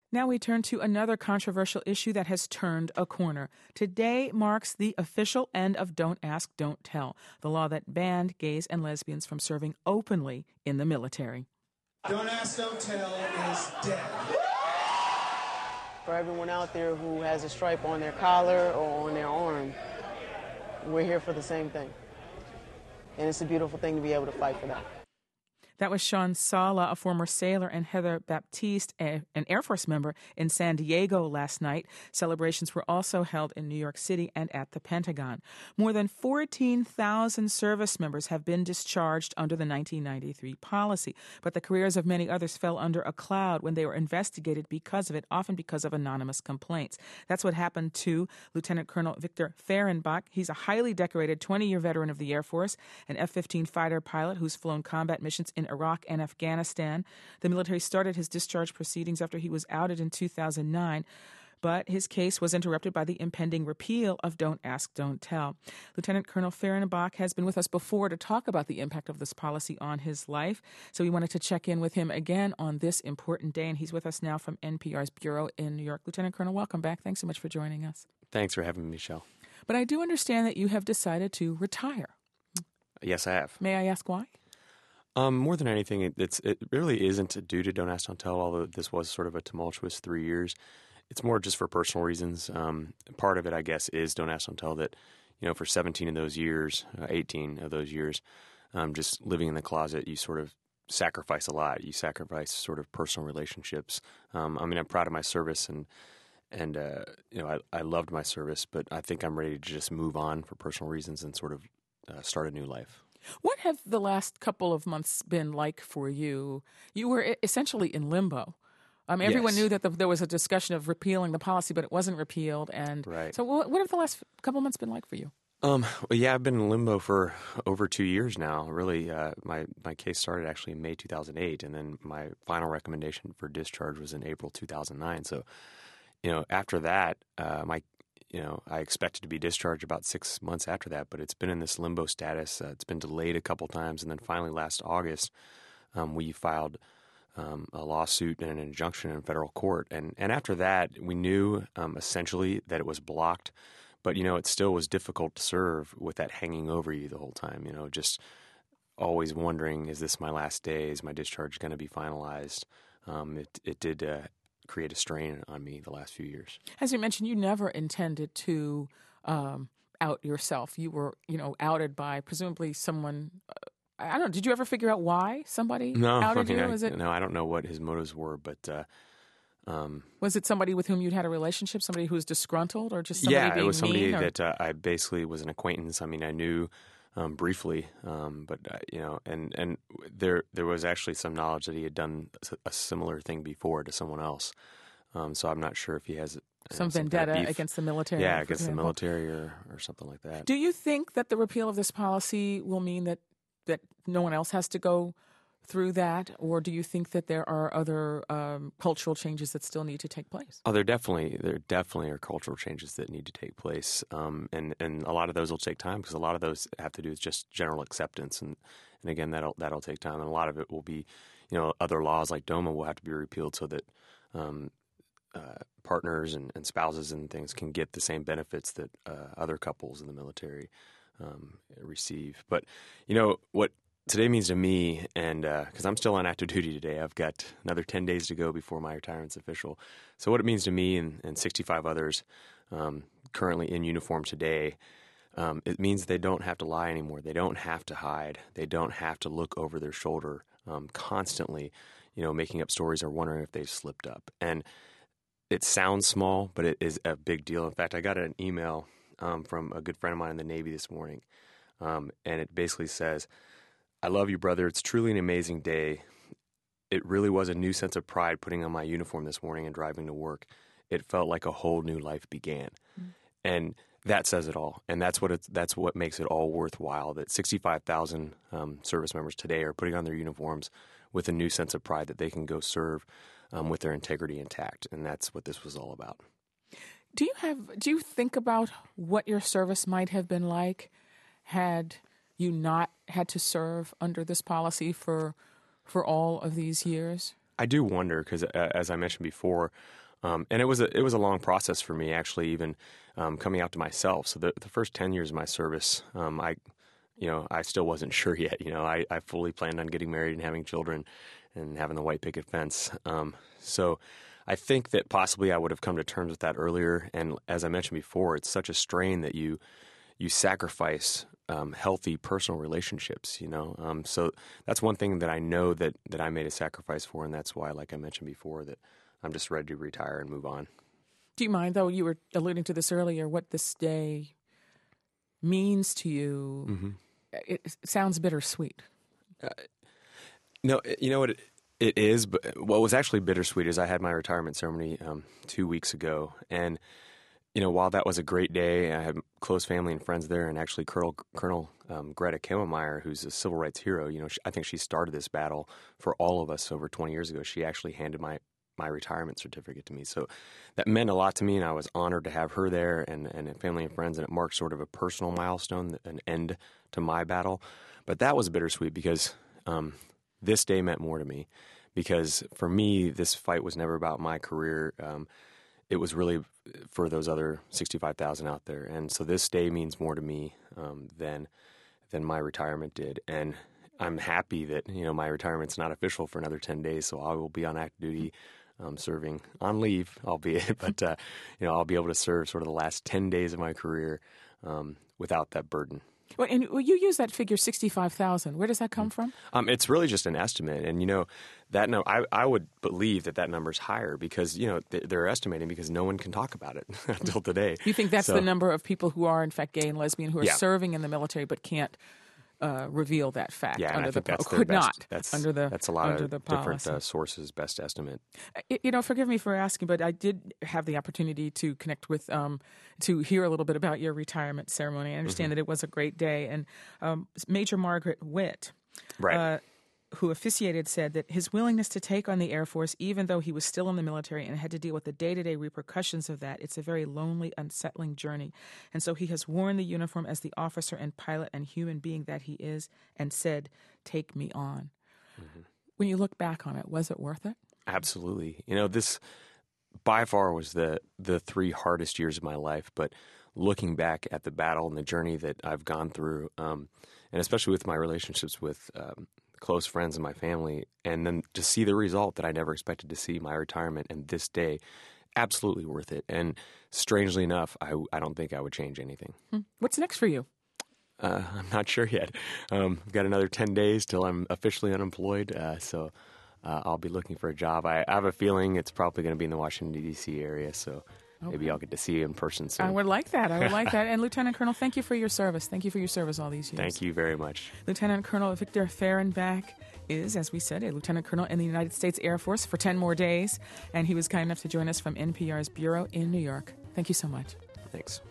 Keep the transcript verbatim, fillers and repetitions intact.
Now we turn to another controversial issue that has turned a corner. Today marks the official end of Don't Ask, Don't Tell, the law that banned gays and lesbians from serving openly in the military. Don't Ask, Don't Tell is dead. For everyone out there who has a stripe on their collar or on their arm, we're here for the same thing. And it's a beautiful thing to be able to fight for that. That was Sean Sala, a former sailor, and Heather Baptiste, a, an Air Force member, in San Diego last night. Celebrations were also held in New York City and at the Pentagon. More than fourteen thousand service members have been discharged under the nineteen ninety-three policy, but the careers of many others fell under a cloud when they were investigated because of it, often because of anonymous complaints. That's what happened to Lieutenant Colonel Victor Fehrenbach. He's a highly decorated twenty-year veteran of the Air Force, an F fifteen fighter pilot who's flown combat missions in Iraq and Afghanistan. The military started his discharge proceedings after he was outed in two thousand nine, but his case was interrupted by the impending repeal of Don't Ask, Don't Tell. Lieutenant Colonel Fehrenbach has been with us before to talk about the impact of this policy on his life, so we wanted to check in with him again on this important day, and he's with us now from N P R's Bureau in New York. Lieutenant Colonel, welcome back. Thanks so much for joining us. Thanks for having me, Michelle. But I do understand that you have decided to retire. Yes, I have. May I ask why? Um, more than anything, it, it's, it really isn't due to Don't Ask, Don't Tell, although this was sort of a tumultuous three years. It's more just for personal reasons. Um, part of it, I guess, is Don't Ask, Don't Tell that, you know, for seventeen of those years, uh, eighteen of those years, um, just living in the closet, you sort of sacrifice a lot. You sacrifice sort of personal relationships. Um, I mean, I'm proud of my service and, and uh, you know, I, I loved my service, but I think I'm ready to just move on for personal reasons and sort of uh, start a new life. What have the last couple of months been like for you? You were essentially in limbo. Um, everyone Yes. knew that the, there was a discussion of repealing the policy, but it wasn't repealed. And Right. so what, what have the last couple of months been like for you? Um, well, yeah, I've been in limbo for over two years now. Really, uh, my, my case started actually in May two thousand eight, and then my final recommendation for discharge was in April two thousand nine. So, you know, after that, uh, my You know, I expected to be discharged about six months after that, but it's been in this limbo status. Uh, it's been delayed a couple times, and then finally last August, um, we filed um, a lawsuit and an injunction in federal court. And, and after that, we knew um, essentially that it was blocked, but, you know, it still was difficult to serve with that hanging over you the whole time, you know, just always wondering, is this my last day? Is my discharge going to be finalized? Um, it, it did uh, create a strain on me the last few years. As you mentioned, you never intended to um, out yourself. You were, you know, outed by presumably someone. Uh, I don't know. Did you ever figure out why somebody No, outed I mean, you? I, Was it no, I don't know what his motives were, but uh, um, was it somebody with whom you'd had a relationship? Somebody who was disgruntled, or just somebody yeah, being it was somebody mean, or? that uh, I basically was an acquaintance. I mean, I knew um, briefly, um, but uh, you know, and and there there was actually some knowledge that he had done a similar thing before to someone else. Um, so I'm not sure if he has uh, some, some vendetta kind of beef. against the military. Yeah, for against the example. military or, or something like that. Do you think that the repeal of this policy will mean that that no one else has to go through that, or do you think that there are other um, cultural changes that still need to take place? Oh, there definitely there definitely are cultural changes that need to take place, um, and and a lot of those will take time because a lot of those have to do with just general acceptance, and, and again that'll that'll take time, and a lot of it will be, you know, other laws like DOMA will have to be repealed so that um, uh, partners and, and spouses and things can get the same benefits that uh, other couples in the military um, receive. But you know what today means to me, and because uh, I'm still on active duty today, I've got another ten days to go before my retirement's official. So what it means to me and, and sixty-five others um, currently in uniform today, um, it means they don't have to lie anymore. They don't have to hide. They don't have to look over their shoulder um, constantly, you know, making up stories or wondering if they've slipped up. And it sounds small, but it is a big deal. In fact, I got an email um, from a good friend of mine in the Navy this morning, um, and it basically says, I love you, brother. It's truly an amazing day. It really was a new sense of pride putting on my uniform this morning and driving to work. It felt like a whole new life began. Mm. And that says it all. And that's what it's, that's what makes it all worthwhile, that sixty-five thousand um, service members today are putting on their uniforms with a new sense of pride that they can go serve um, with their integrity intact. And that's what this was all about. Do you have, do you think about what your service might have been like had you not had to serve under this policy for for all of these years? I do wonder because, uh, as I mentioned before, um, and it was a it was a long process for me actually, even um, coming out to myself. So the the first ten years of my service, um, I, you know, I still wasn't sure yet. You know, I, I fully planned on getting married and having children, and having the white picket fence. Um, so. I think that possibly I would have come to terms with that earlier. And as I mentioned before, it's such a strain that you you sacrifice um, healthy personal relationships, you know. Um, so that's one thing that I know that, that I made a sacrifice for, and that's why, like I mentioned before, that I'm just ready to retire and move on. Do you mind, though, you were alluding to this earlier, what this day means to you? Mm-hmm. It, it sounds bittersweet. Uh, no, you know what? It, It is, but what was actually bittersweet is I had my retirement ceremony um, two weeks ago, and you know, while that was a great day, I had close family and friends there, and actually Colonel, Colonel um, Greta Kimmelmeyer, who's a civil rights hero, you know, she, I think she started this battle for all of us over twenty years ago. She actually handed my, my retirement certificate to me, so that meant a lot to me, and I was honored to have her there and, and family and friends, and it marked sort of a personal milestone, an end to my battle. But that was bittersweet because um, this day meant more to me. Because for me, this fight was never about my career. Um, it was really for those other sixty-five thousand out there. And so this day means more to me um, than than my retirement did. And I'm happy that, you know, my retirement's not official for another ten days, so I will be on active duty um, serving on leave, albeit. But, uh, you know, I'll be able to serve sort of the last ten days of my career um, without that burden. Well, and you use that figure sixty-five thousand. Where does that come from? Um, it's really just an estimate. And, you know, that no, I, I would believe that that number is higher because, you know, they're estimating because no one can talk about it until today. You think that's so, the number of people who are, in fact, gay and lesbian who are yeah. serving in the military but can't uh, reveal that fact yeah, under I the think that's could best, not that's, under the that's a lot under of the different policy. uh, sources best estimate. You know, forgive me for asking, but I did have the opportunity to connect with, um, to hear a little bit about your retirement ceremony. I understand mm-hmm. that it was a great day, and um, Major Margaret Witt, right. uh, who officiated, said that his willingness to take on the Air Force, even though he was still in the military and had to deal with the day-to-day repercussions of that, it's a very lonely, unsettling journey. And so he has worn the uniform as the officer and pilot and human being that he is and said, "Take me on." Mm-hmm. When you look back on it, was it worth it? Absolutely. You know, this by far was the, the three hardest years of my life, but looking back at the battle and the journey that I've gone through, um, and especially with my relationships with um, close friends and my family, and then to see the result that I never expected to see, my retirement, and this day, absolutely worth it. And strangely enough, I, I don't think I would change anything. What's next for you? Uh, I'm not sure yet. Um, I've got another ten days till I'm officially unemployed, uh, so uh, I'll be looking for a job. I, I have a feeling it's probably going to be in the Washington, D C area, so okay. Maybe I'll get to see you in person soon. I would like that. I would like that. And Lieutenant Colonel, thank you for your service. Thank you for your service all these years. Thank you very much. Lieutenant Colonel Victor Fehrenbach is, as we said, a lieutenant colonel in the United States Air Force for ten more days, and he was kind enough to join us from N P R's Bureau in New York. Thank you so much. Thanks.